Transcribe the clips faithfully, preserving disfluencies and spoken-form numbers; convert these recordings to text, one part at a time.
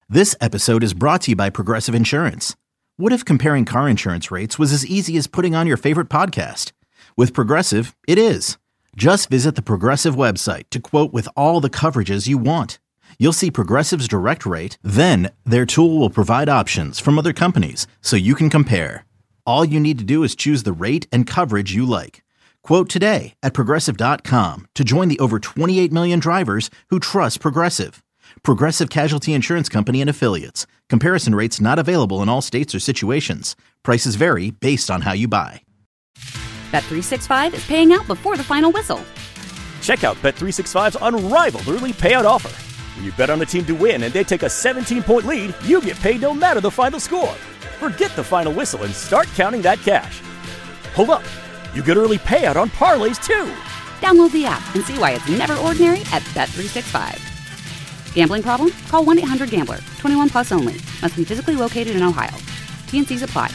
This episode is brought to you by Progressive Insurance. What if comparing car insurance rates was as easy as putting on your favorite podcast? With Progressive, it is. Just visit the Progressive website to quote with all the coverages you want. You'll see Progressive's direct rate, then their tool will provide options from other companies so you can compare. All you need to do is choose the rate and coverage you like. Quote today at Progressive dot com to join the over twenty-eight million drivers who trust Progressive. Progressive Casualty Insurance Company and Affiliates. Comparison rates not available in all states or situations. Prices vary based on how you buy. Bet three sixty-five is paying out before the final whistle. Check out Bet three sixty-five's unrivaled early payout offer. When you bet on a team to win and they take a seventeen-point lead, you get paid no matter the final score. Forget the final whistle and start counting that cash. Hold up. You get early payout on parlays, too. Download the app and see why it's never ordinary at Bet three sixty-five. Gambling problem? Call one eight hundred gambler. twenty-one plus only. Must be physically located in Ohio. T N Cs apply.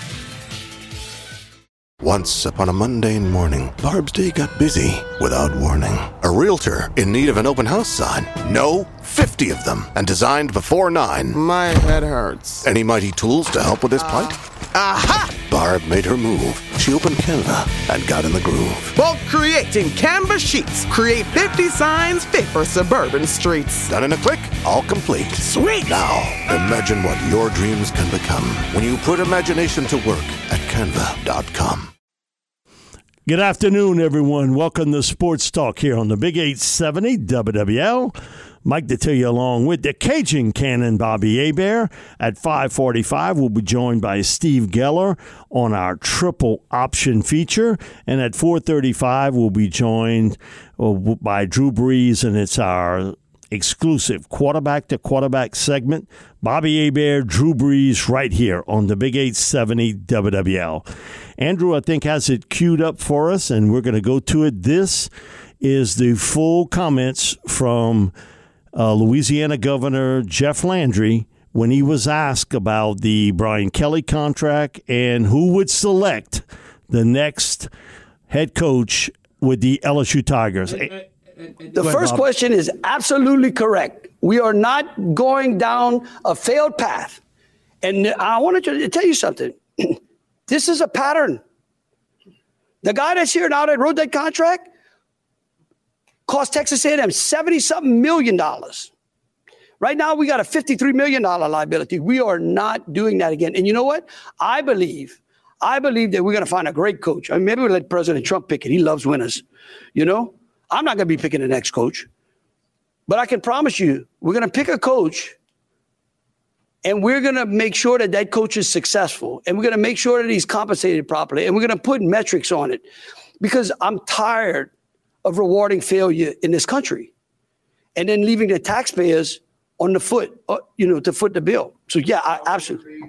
Once upon a mundane morning, Barb's day got busy without warning. A realtor in need of an open house sign. No, fifty of them, and designed before nine. My head hurts. Any mighty tools to help with his plight? Aha! Barb made her move. She opened Canva and got in the groove. Bulk creating Canva sheets. Create fifty signs fit for suburban streets. Done in a click, all complete. Sweet! Now, imagine what your dreams can become when you put imagination to work at canva dot com. Good afternoon, everyone. Welcome to Sports Talk here on the Big eight seventy W W L. Mike Detillier along with the Cajun Cannon, Bobby Hebert. At five forty-five, we'll be joined by Steve Geller on our triple option feature. And at four thirty-five, we'll be joined by Drew Brees, and it's our exclusive quarterback-to-quarterback segment. Bobby Hebert, Drew Brees, right here on the Big eight seventy W W L. Andrew, I think, has it queued up for us, and we're going to go to it. This is the full comments from uh, Louisiana Governor Jeff Landry when he was asked about the Brian Kelly contract and who would select the next head coach with the L S U Tigers. The first question is absolutely correct. We are not going down a failed path. And I wanted to tell you something. This is a pattern. The guy that's here now that wrote that contract cost Texas A and M seventy-something million dollars. Right now, we got a fifty-three million dollars liability. We are not doing that again. And you know what? I believe, I believe that we're going to find a great coach. I mean, maybe we'll let President Trump pick it. He loves winners, you know? I'm not going to be picking the next coach. But I can promise you, we're going to pick a coach, and we're going to make sure that that coach is successful, and we're going to make sure that he's compensated properly, and we're going to put metrics on it, because I'm tired of rewarding failure in this country and then leaving the taxpayers on the foot, uh, you know, to foot the bill. So, yeah, I absolutely.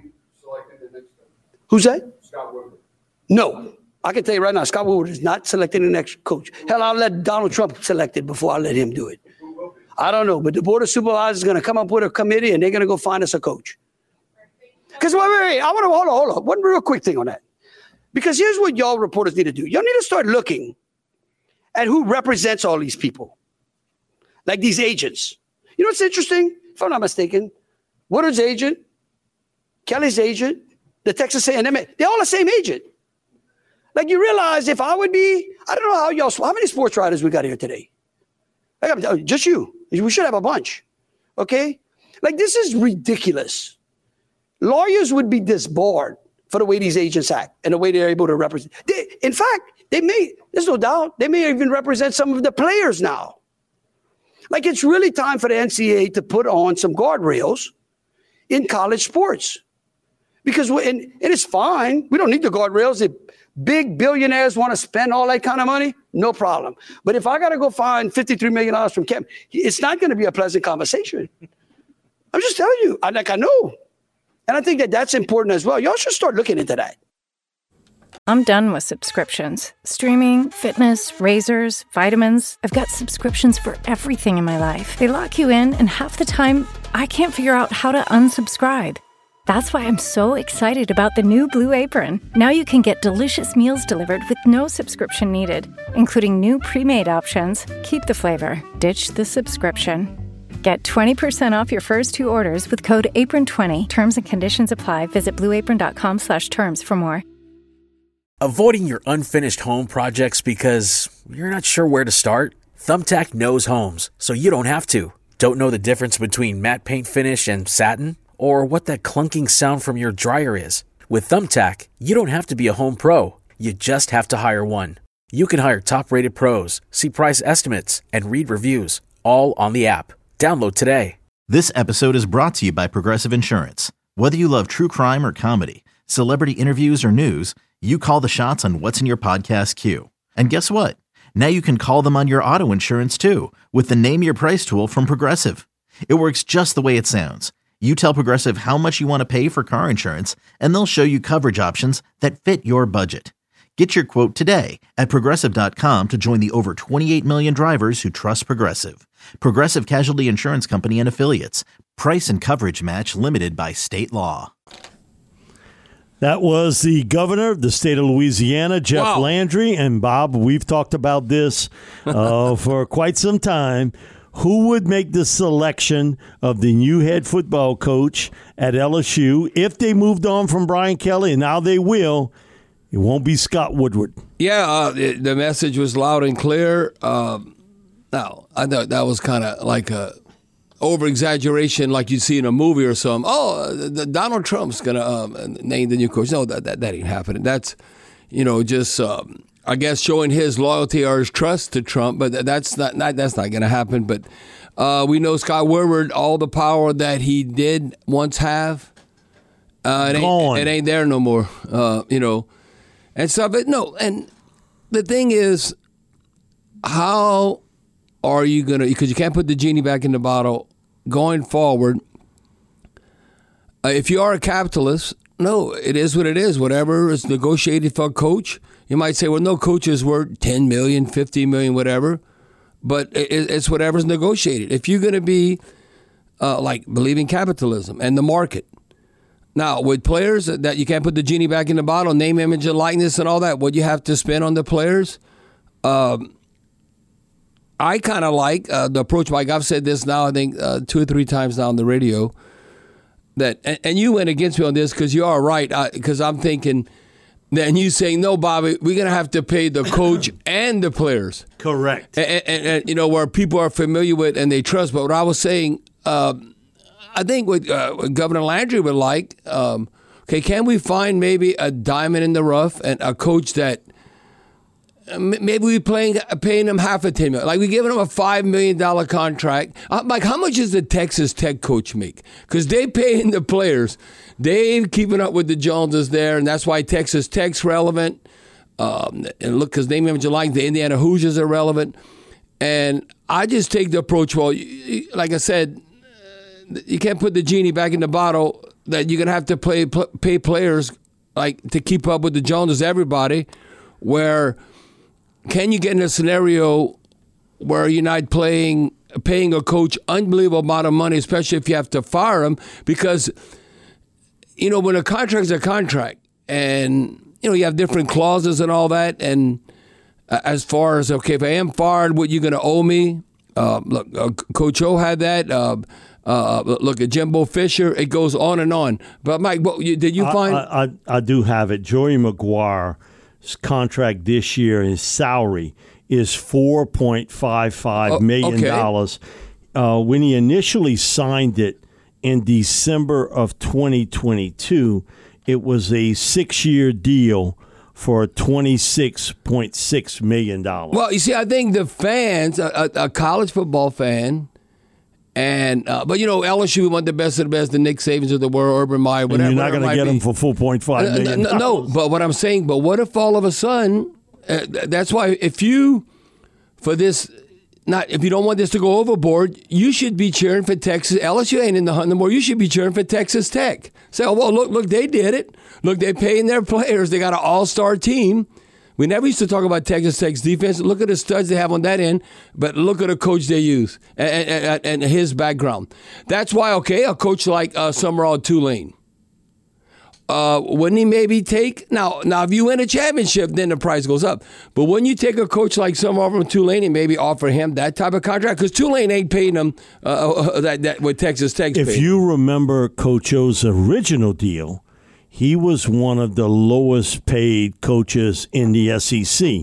Who's that? Scott Woodward. No. I can tell you right now, Scott Woodward is not selecting the next coach. Hell, I'll let Donald Trump select it before I let him do it. I don't know, but the Board of Supervisors is going to come up with a committee, and they're going to go find us a coach. Because, wait, wait, wait, I want to, hold on, hold on. One real quick thing on that. Because here's what y'all reporters need to do. Y'all need to start looking at who represents all these people. Like these agents. You know what's interesting? If I'm not mistaken, Woodward's agent, Kelly's agent, the Texas A and M, they're all the same agent. Like, you realize if I would be, I don't know how y'all, how many sports writers we got here today? Like, I'm, just you. We should have a bunch. Okay? Like, this is ridiculous. Lawyers would be disbarred for the way these agents act and the way they're able to represent. They, in fact, they may, there's no doubt, they may even represent some of the players now. Like, it's really time for the N C double A to put on some guardrails in college sports. Because, we, and, and it's fine. We don't need the guardrails. If big billionaires want to spend all that kind of money, no problem. But if I got to go find fifty-three million dollars from Kemp, it's not going to be a pleasant conversation. I'm just telling you. I, like, I know. And I think that that's important as well. Y'all should start looking into that. I'm done with subscriptions. Streaming, fitness, razors, vitamins. I've got subscriptions for everything in my life. They lock you in, and half the time, I can't figure out how to unsubscribe. That's why I'm so excited about the new Blue Apron. Now you can get delicious meals delivered with no subscription needed, including new pre-made options. Keep the flavor, ditch the subscription. Get twenty percent off your first two orders with code apron twenty. Terms and conditions apply. Visit blueapron.com slash terms for more. Avoiding your unfinished home projects because you're not sure where to start? Thumbtack knows homes, so you don't have to. Don't know the difference between matte paint finish and satin? Or what that clunking sound from your dryer is? With Thumbtack, you don't have to be a home pro. You just have to hire one. You can hire top-rated pros, see price estimates, and read reviews, all on the app. Download today. This episode is brought to you by Progressive Insurance. Whether you love true crime or comedy, celebrity interviews or news, you call the shots on what's in your podcast queue. And guess what? Now you can call them on your auto insurance too with the Name Your Price tool from Progressive. It works just the way it sounds. You tell Progressive how much you want to pay for car insurance, and they'll show you coverage options that fit your budget. Get your quote today at Progressive dot com to join the over twenty-eight million drivers who trust Progressive. Progressive Casualty Insurance Company and Affiliates. Price and coverage match limited by state law. That was the governor of the state of Louisiana, Jeff wow. Landry. And Bob, we've talked about this uh, for quite some time. Who would make the selection of the new head football coach at L S U if they moved on from Brian Kelly, and now they will? It won't be Scott Woodward. Yeah, uh, it, the message was loud and clear. Um, now, I thought that was kind of like a over-exaggeration like you see in a movie or something. Oh, the, Donald Trump's going to um, name the new coach. No, that, that, that ain't happening. That's, you know, just, um, I guess, showing his loyalty or his trust to Trump. But that's not, not that's not going to happen. But uh, we know Scott Woodward, all the power that he did once have, uh, it, ain't, it ain't there no more, uh, you know. And stuff, but no, and the thing is, how are you going to, because you can't put the genie back in the bottle going forward. Uh, if you are a capitalist, no, it is what it is. Whatever is negotiated for a coach, you might say, well, no coach is worth ten million dollars, fifty million dollars, whatever, but it, it's whatever's negotiated. If you're going to be, uh, like, believing capitalism and the market, now, with players that you can't put the genie back in the bottle, name, image, and likeness and all that, what you have to spend on the players, um, I kind of like uh, the approach. Like I've said this now, I think, uh, two or three times now on the radio, that, and, and you went against me on this because you are right, because I'm thinking, and you saying, no, Bobby, we're going to have to pay the coach and the players. Correct. And, and, and, you know, where people are familiar with and they trust. But what I was saying, uh, I think what, uh, what Governor Landry would like, um, okay, can we find maybe a diamond in the rough and a coach that uh, maybe we playing paying him half a ten million, like we giving him a five million dollar contract. Uh, like, how much does the Texas Tech coach make? Because they paying the players, they keeping up with the Joneses there, and that's why Texas Tech's relevant. Um, and look, because name, image, and like the Indiana Hoosiers are relevant, and I just take the approach. Well, like I said, you can't put the genie back in the bottle that you're going to have to play, pay players like to keep up with the Joneses, everybody, where can you get in a scenario where you're not playing, paying a coach unbelievable amount of money, especially if you have to fire him? Because, you know, when a contract's a contract and, you know, you have different clauses and all that, and as far as, okay, if I am fired, what you going to owe me? Uh, look, uh, Coach O had that. Uh, Uh, look at Jimbo Fisher. It goes on and on. But, Mike, what, you, did you find? I, I, I do have it. Joey McGuire's contract this year, his salary is four point five five million dollars. Okay. Uh, when he initially signed it in December of twenty twenty-two, it was a six-year deal for twenty-six point six million dollars. Well, you see, I think the fans, a, a college football fan, And uh, but you know, L S U, we want the best of the best, the Nick Sabans of the world, Urban Meyer, whatever. And you're not going to get them for four point five million dollars. No, no, but what I'm saying, but what if all of a sudden, uh, that's why if you, for this, not if you don't want this to go overboard, you should be cheering for Texas. L S U ain't in the hunt no more. You should be cheering for Texas Tech. Say, oh, well, look, look, they did it. Look, they're paying their players. They got an all-star team. We never used to talk about Texas Tech's defense. Look at the studs they have on that end, but look at the coach they use and, and, and his background. That's why, okay, a coach like uh, Summerall Tulane, uh, wouldn't he maybe take now? Now, if you win a championship, then the price goes up. But when you take a coach like some of them, Tulane, and maybe offer him that type of contract, because Tulane ain't paying him uh, that that what Texas Tech's If paid. you remember Coach O's original deal, he was one of the lowest paid coaches in the S E C.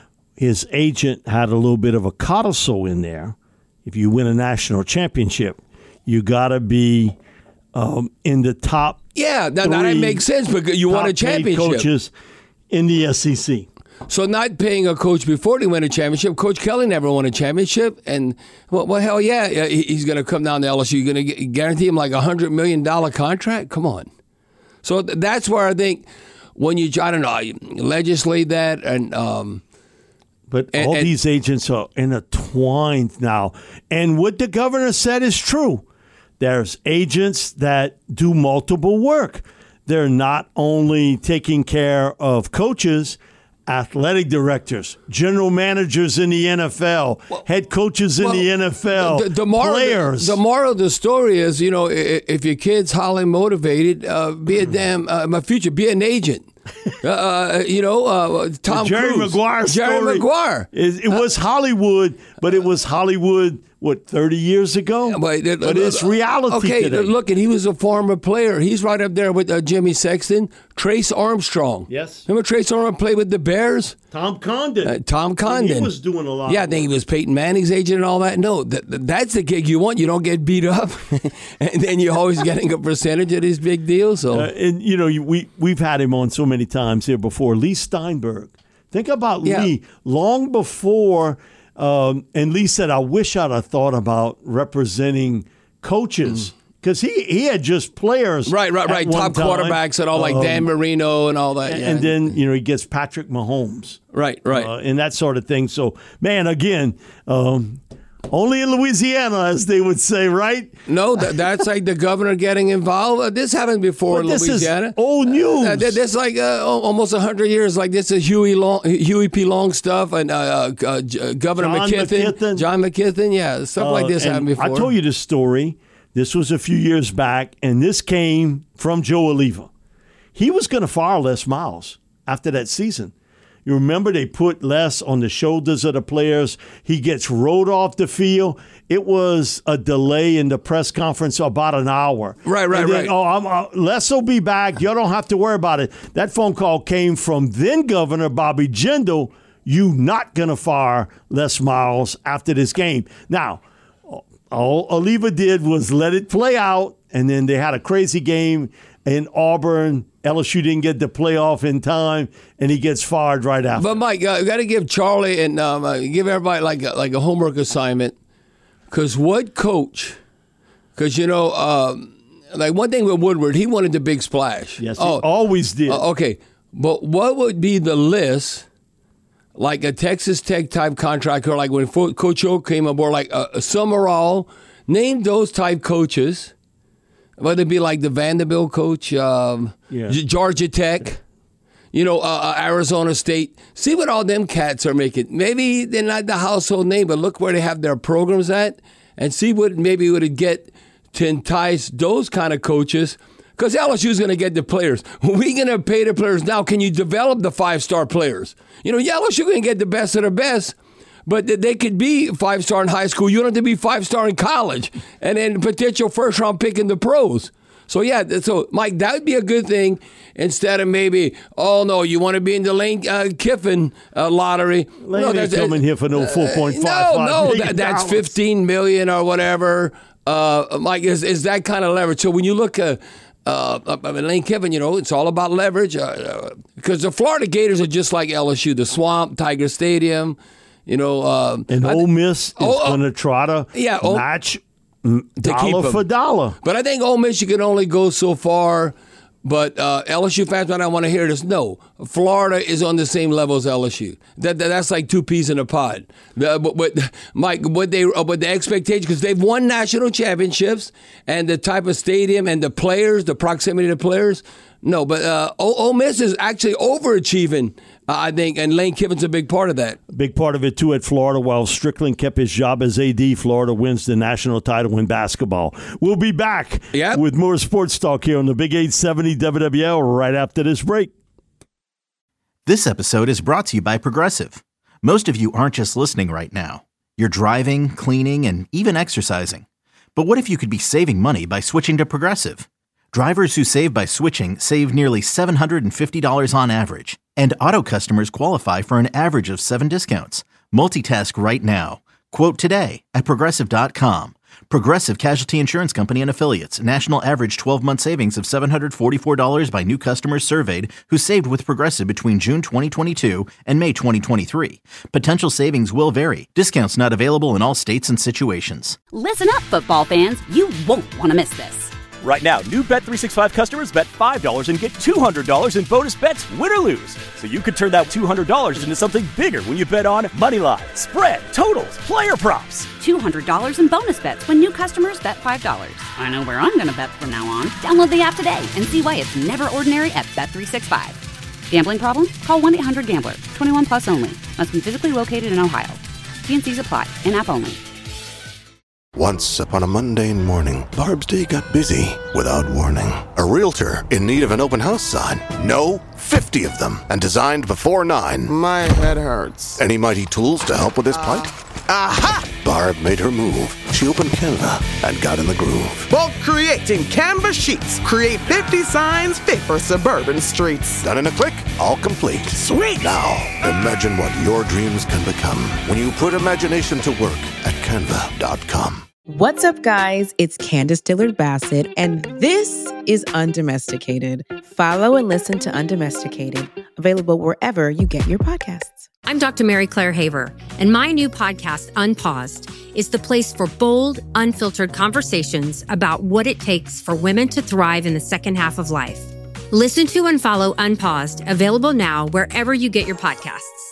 His agent had a little bit of a codicil in there. If you win a national championship, you got to be um, in the top. Yeah, now, now that makes sense because you won a championship. Coaches in the S E C. So not paying a coach before they win a championship. Coach Kelly never won a championship, and well, well hell yeah, he's going to come down to L S U. You're going to guarantee him like a hundred million dollar contract? Come on. So that's where I think when you I don't know you legislate that and. Um, But and, all and, these agents are intertwined now. And what the governor said is true. There's agents that do multiple work. They're not only taking care of coaches, athletic directors, general managers in the N F L, well, head coaches in well, the N F L, the, the moral, players. The, the moral of the story is, you know, if your kid's highly motivated, uh, be a damn, uh, my future, be an agent. uh, you know, uh, Tom Jerry Cruise. Maguire Jerry story. Maguire. It, it was Hollywood, but it was Hollywood, what, thirty years ago? But, uh, but it's reality okay, today. look, and he was a former player. He's right up there with uh, Jimmy Sexton, Trace Armstrong. Yes. Remember Trace Armstrong played with the Bears? Tom Condon. Uh, Tom Condon. He was doing a lot. Yeah, I think he was Peyton Manning's agent and all that. No, th- that's the gig you want. You don't get beat up, and then you're always getting a percentage of these big deals. So, uh, and you know, we we've had him on so many times here before. Lee Steinberg. Think about yeah. Lee long before. Um, and Lee said, "I wish I'd have thought about representing coaches." Mm. Because he, he had just players. Right, right, right. Top time. quarterbacks and all, like um, Dan Marino and all that. And, yeah. and then, you know, he gets Patrick Mahomes. Right, right. Uh, and that sort of thing. So, man, again, um, only in Louisiana, as they would say, right? No, that, that's like the governor getting involved. Uh, this happened before but in this Louisiana. Is old news. Uh, this is like uh, almost one hundred years. Like this is Huey Long, Huey P. Long stuff and uh, uh, Governor John McKithen, McKithen. John McKithen. Yeah, stuff uh, like this happened before. I told you this story. This was a few years back, and this came from Joe Oliva. He was going to fire Les Miles after that season. You remember they put Les on the shoulders of the players. He gets rode off the field. It was a delay in the press conference about an hour. Right, right, and then, right. Oh, I'm, uh, Les will be back. You don't have to worry about it. That phone call came from then Governor Bobby Jindal. You not going to fire Les Miles after this game. Now, all Oliva did was let it play out, and then they had a crazy game in Auburn. L S U didn't get the playoff in time, and he gets fired right after. But, Mike, uh, you got to give Charlie and um, uh, give everybody like a, like a homework assignment, because what coach, because, you know, um, like one thing with Woodward, he wanted the big splash. Yes, oh, he always did. Uh, okay, but what would be the list, like a Texas Tech type contract, or like when Coach O came aboard, like a, a Summerall, name those type coaches, whether it be like the Vanderbilt coach, um, yeah. Georgia Tech, you know, uh, Arizona State. See what all them cats are making. Maybe they're not the household name, but look where they have their programs at, and see what maybe would it get to entice those kind of coaches. Because L S U is going to get the players. We're going to pay the players now. Can you develop the five-star players? You know, L S U can get the best of the best, but they could be five-star in high school. You don't have to be five-star in college, and then potential first-round pick in the pros. So, yeah, so, Mike, that would be a good thing instead of maybe, oh, no, you want to be in the Lane uh, Kiffin uh, lottery. Lane no, ain't coming here for no four point five uh, five No, no, million that, that's fifteen million dollars or whatever. Uh, Mike, is, is that kind of leverage. So when you look at Uh, I mean, Lane Kiffin, you know, it's all about leverage uh, because the Florida Gators are just like L S U, the Swamp, Tiger Stadium, you know. Uh, and Ole Miss is oh, going to try to yeah, oh, match dollar for dollar. But I think Ole Miss, you can only go so far. But uh, L S U fans might not want to hear this. No, Florida is on the same level as L S U. That, that that's like two peas in a pod. Uh, but, but Mike, what they uh, but the expectation, because they've won national championships, and the type of stadium and the players, the proximity to the players. No, but uh, Ole Miss is actually overachieving I think, and Lane Kiffin's a big part of that. Big part of it, too, at Florida. While Strickland kept his job as A D, Florida wins the national title in basketball. We'll be back yep. with more sports talk here on the Big eight seventy W W L right after this break. This episode is brought to you by Progressive. Most of you aren't just listening right now. You're driving, cleaning, and even exercising. But what if you could be saving money by switching to Progressive? Drivers who save by switching save nearly seven hundred fifty dollars on average. And auto customers qualify for an average of seven discounts. Multitask right now. Quote today at Progressive dot com. Progressive Casualty Insurance Company and Affiliates. National average twelve-month savings of seven hundred forty-four dollars by new customers surveyed who saved with Progressive between June twenty twenty-two and May twenty twenty-three. Potential savings will vary. Discounts not available in all states and situations. Listen up, football fans. You won't want to miss this. Right now, new Bet three sixty-five customers bet five dollars and get two hundred dollars in bonus bets, win or lose. So you could turn that two hundred dollars into something bigger when you bet on moneyline, spread, totals, player props. two hundred dollars in bonus bets when new customers bet five dollars. I know where I'm going to bet from now on. Download the app today and see why it's never ordinary at Bet three sixty-five. Gambling problem? Call one eight hundred gambler. twenty-one plus only. Must be physically located in Ohio. T and C's apply. In-app only. Once upon a mundane morning, Barb's day got busy without warning. A realtor in need of an open house sign. No, fifty of them, and designed before nine. My head hurts. Any mighty tools to help with this plight? Aha! Barb made her move. She opened Canva and got in the groove. Bulk creating Canva sheets. Create fifty signs fit for suburban streets. Done in a click, all complete. Sweet! Now, imagine what your dreams can become when you put imagination to work at canva dot com. What's up, guys? It's Candace Dillard-Bassett, and this is Undomesticated. Follow and listen to Undomesticated, available wherever you get your podcasts. I'm Doctor Mary Claire Haver, and my new podcast, Unpaused, is the place for bold, unfiltered conversations about what it takes for women to thrive in the second half of life. Listen to and follow Unpaused, available now wherever you get your podcasts.